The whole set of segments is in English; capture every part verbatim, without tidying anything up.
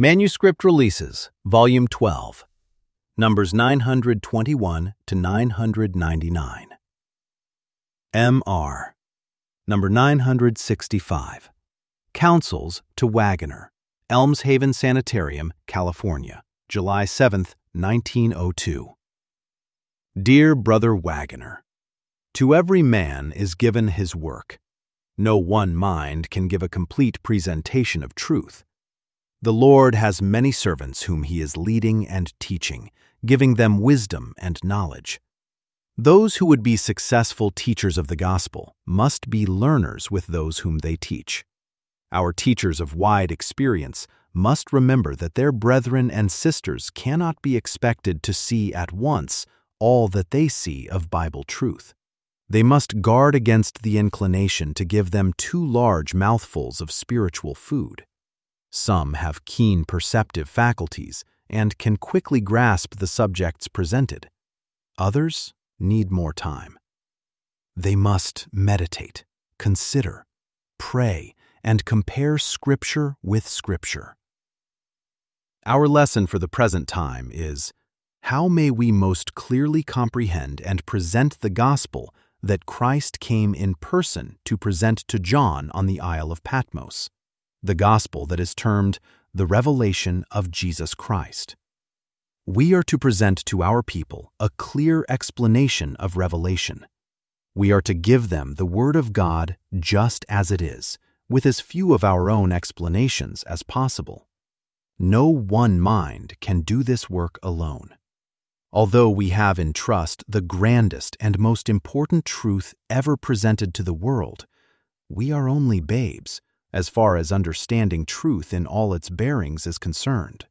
Manuscript Releases, Volume twelve, numbers nine hundred twenty-one to nine hundred ninety-nine. M R, number nine hundred sixty-five. Counsels to Wagoner, Elms Haven Sanitarium, California, July seventh, nineteen oh two. Dear Brother Wagoner, to every man is given his work. No one mind can give a complete presentation of truth. The Lord has many servants whom he is leading and teaching, giving them wisdom and knowledge. Those who would be successful teachers of the gospel must be learners with those whom they teach. Our teachers of wide experience must remember that their brethren and sisters cannot be expected to see at once all that they see of Bible truth. They must guard against the inclination to give them too large mouthfuls of spiritual food. Some have keen perceptive faculties and can quickly grasp the subjects presented. Others need more time. They must meditate, consider, pray, and compare Scripture with Scripture. Our lesson for the present time is, how may we most clearly comprehend and present the gospel that Christ came in person to present to John on the Isle of Patmos? The gospel that is termed the revelation of Jesus Christ. We are to present to our people a clear explanation of revelation. We are to give them the Word of God just as it is, with as few of our own explanations as possible. No one mind can do this work alone. Although we have in trust the grandest and most important truth ever presented to the world, we are only babes as far as understanding truth in all its bearings is concerned.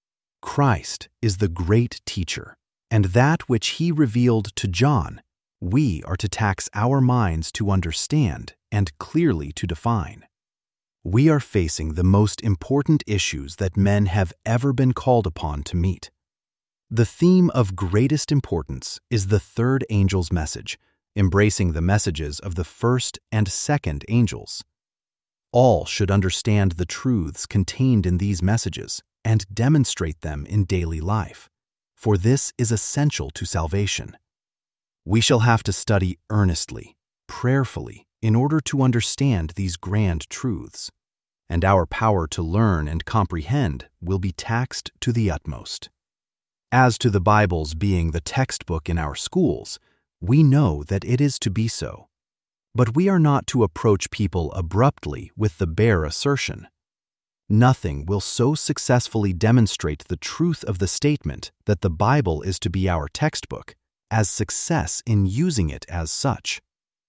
Christ is the great teacher, and that which he revealed to John, we are to tax our minds to understand and clearly to define. We are facing the most important issues that men have ever been called upon to meet. The theme of greatest importance is the third angel's message, embracing the messages of the first and second angels. All should understand the truths contained in these messages and demonstrate them in daily life, for this is essential to salvation. We shall have to study earnestly, prayerfully, in order to understand these grand truths, and our power to learn and comprehend will be taxed to the utmost. As to the Bible's being the textbook in our schools, we know that it is to be so. But we are not to approach people abruptly with the bare assertion. Nothing will so successfully demonstrate the truth of the statement that the Bible is to be our textbook as success in using it as such.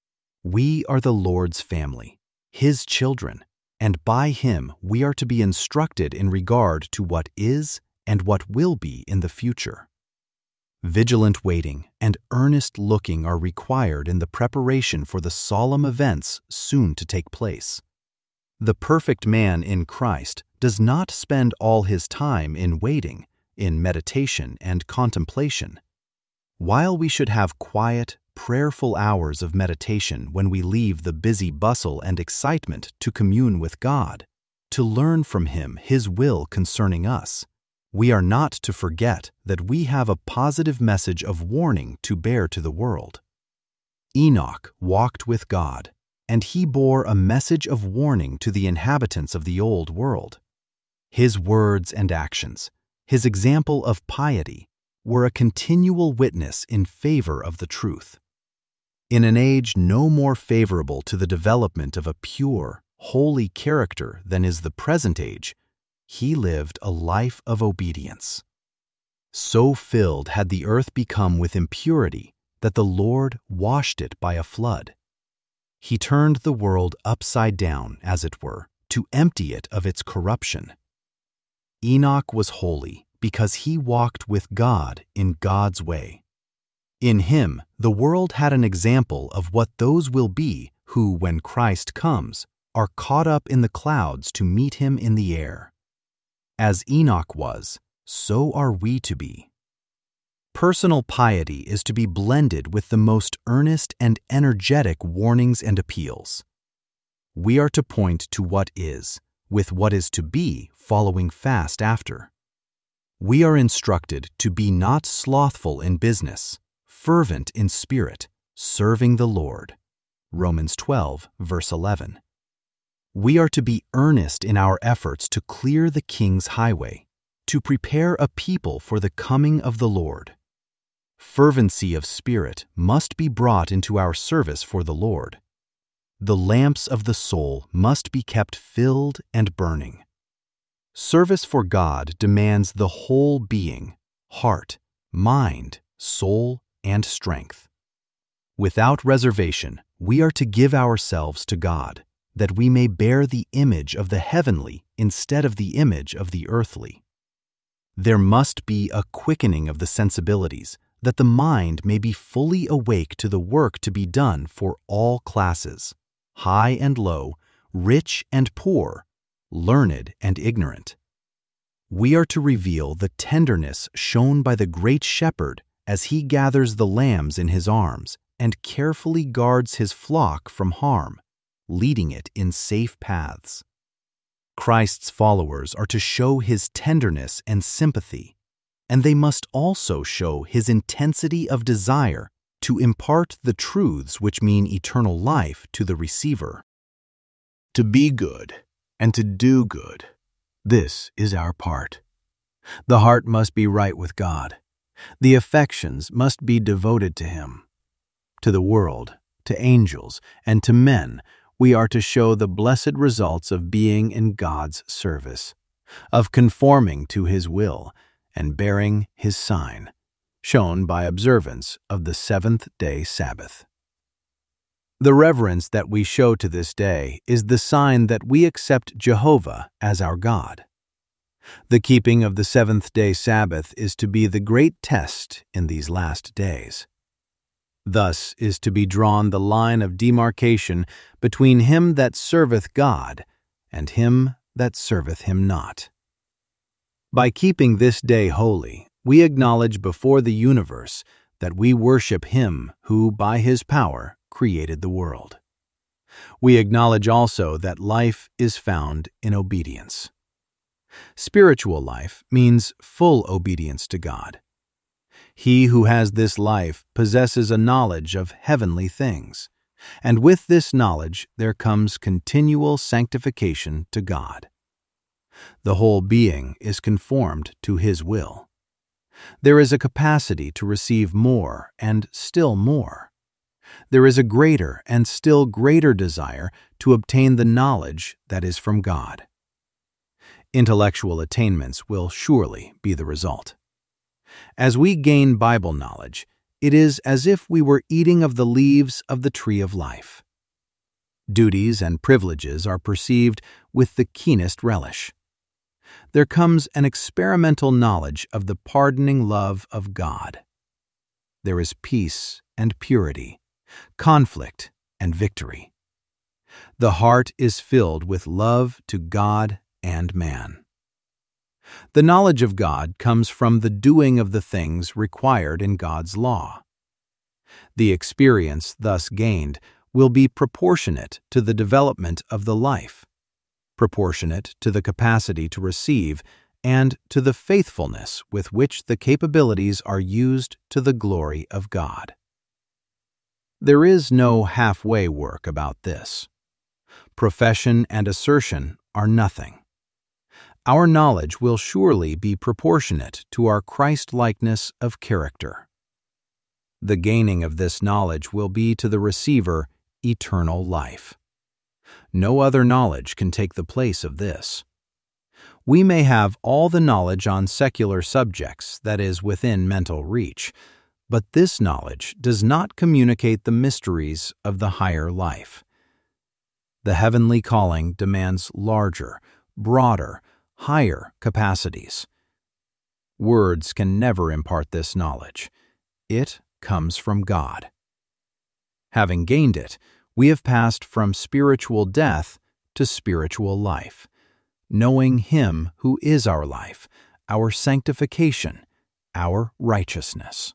We are the Lord's family, his children, and by him we are to be instructed in regard to what is and what will be in the future. Vigilant waiting and earnest looking are required in the preparation for the solemn events soon to take place. The perfect man in Christ does not spend all his time in waiting, in meditation and contemplation. While we should have quiet, prayerful hours of meditation when we leave the busy bustle and excitement to commune with God, to learn from him his will concerning us, we are not to forget that we have a positive message of warning to bear to the world. Enoch walked with God, and he bore a message of warning to the inhabitants of the old world. His words and actions, his example of piety, were a continual witness in favor of the truth. In an age no more favorable to the development of a pure, holy character than is the present age, he lived a life of obedience. So filled had the earth become with impurity that the Lord washed it by a flood. He turned the world upside down, as it were, to empty it of its corruption. Enoch was holy because he walked with God in God's way. In him, the world had an example of what those will be who, when Christ comes, are caught up in the clouds to meet him in the air. As Enoch was, so are we to be. Personal piety is to be blended with the most earnest and energetic warnings and appeals. We are to point to what is, with what is to be following fast after. We are instructed to be not slothful in business, fervent in spirit, serving the Lord. Romans twelve, verse eleven. We are to be earnest in our efforts to clear the King's highway, to prepare a people for the coming of the Lord. Fervency of spirit must be brought into our service for the Lord. The lamps of the soul must be kept filled and burning. Service for God demands the whole being, heart, mind, soul, and strength. Without reservation, we are to give ourselves to God, that we may bear the image of the heavenly instead of the image of the earthly. There must be a quickening of the sensibilities, that the mind may be fully awake to the work to be done for all classes, high and low, rich and poor, learned and ignorant. We are to reveal the tenderness shown by the great shepherd as he gathers the lambs in his arms and carefully guards his flock from harm, leading it in safe paths. Christ's followers are to show his tenderness and sympathy, and they must also show his intensity of desire to impart the truths which mean eternal life to the receiver. To be good and to do good, this is our part. The heart must be right with God. The affections must be devoted to him. To the world, to angels, and to men, we are to show the blessed results of being in God's service, of conforming to his will and bearing his sign, shown by observance of the seventh-day Sabbath. The reverence that we show to this day is the sign that we accept Jehovah as our God. The keeping of the seventh-day Sabbath is to be the great test in these last days. Thus is to be drawn the line of demarcation between him that serveth God and him that serveth him not. By keeping this day holy, we acknowledge before the universe that we worship him who, by his power, created the world. We acknowledge also that life is found in obedience. Spiritual life means full obedience to God. He who has this life possesses a knowledge of heavenly things, and with this knowledge there comes continual sanctification to God. The whole being is conformed to his will. There is a capacity to receive more and still more. There is a greater and still greater desire to obtain the knowledge that is from God. Intellectual attainments will surely be the result. As we gain Bible knowledge, it is as if we were eating of the leaves of the tree of life. Duties and privileges are perceived with the keenest relish. There comes an experimental knowledge of the pardoning love of God. There is peace and purity, conflict and victory. The heart is filled with love to God and man. The knowledge of God comes from the doing of the things required in God's law. The experience thus gained will be proportionate to the development of the life, proportionate to the capacity to receive, and to the faithfulness with which the capabilities are used to the glory of God. There is no halfway work about this. Profession and assertion are nothing. Our knowledge will surely be proportionate to our Christ-likeness of character. The gaining of this knowledge will be to the receiver eternal life. No other knowledge can take the place of this. We may have all the knowledge on secular subjects that is within mental reach, but this knowledge does not communicate the mysteries of the higher life. The heavenly calling demands larger, broader, higher capacities. Words can never impart this knowledge. It comes from God. Having gained it, we have passed from spiritual death to spiritual life, knowing Him who is our life, our sanctification, our righteousness.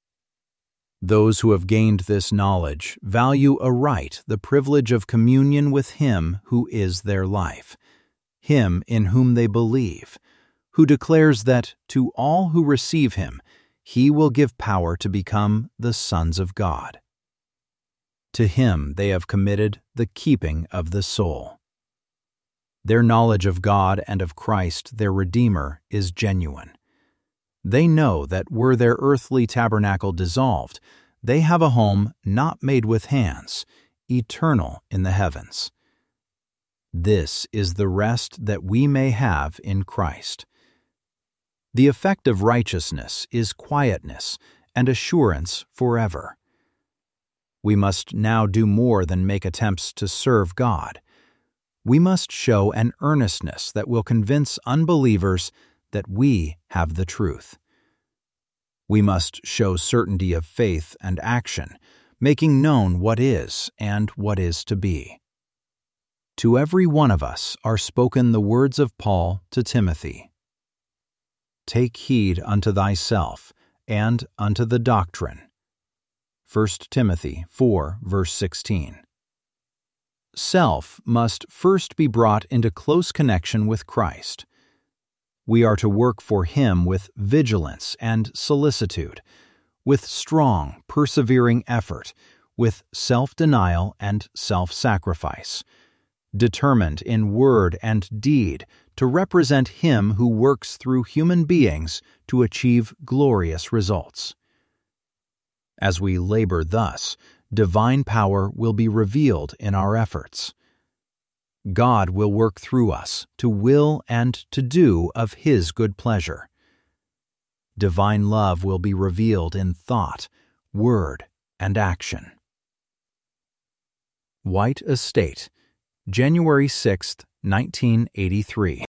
Those who have gained this knowledge value aright the privilege of communion with Him who is their life, Him in whom they believe, who declares that to all who receive Him, He will give power to become the sons of God. To Him they have committed the keeping of the soul. Their knowledge of God and of Christ, their Redeemer, is genuine. They know that were their earthly tabernacle dissolved, they have a home not made with hands, eternal in the heavens. This is the rest that we may have in Christ. The effect of righteousness is quietness and assurance forever. We must now do more than make attempts to serve God. We must show an earnestness that will convince unbelievers that we have the truth. We must show certainty of faith and action, making known what is and what is to be. To every one of us are spoken the words of Paul to Timothy. Take heed unto thyself and unto the doctrine. First Timothy four, verse sixteen. Self must first be brought into close connection with Christ. We are to work for Him with vigilance and solicitude, with strong, persevering effort, with self-denial and self-sacrifice, determined in word and deed to represent Him who works through human beings to achieve glorious results. As we labor thus, divine power will be revealed in our efforts. God will work through us to will and to do of His good pleasure. Divine love will be revealed in thought, word, and action. White Estate, January sixth, nineteen eighty-three.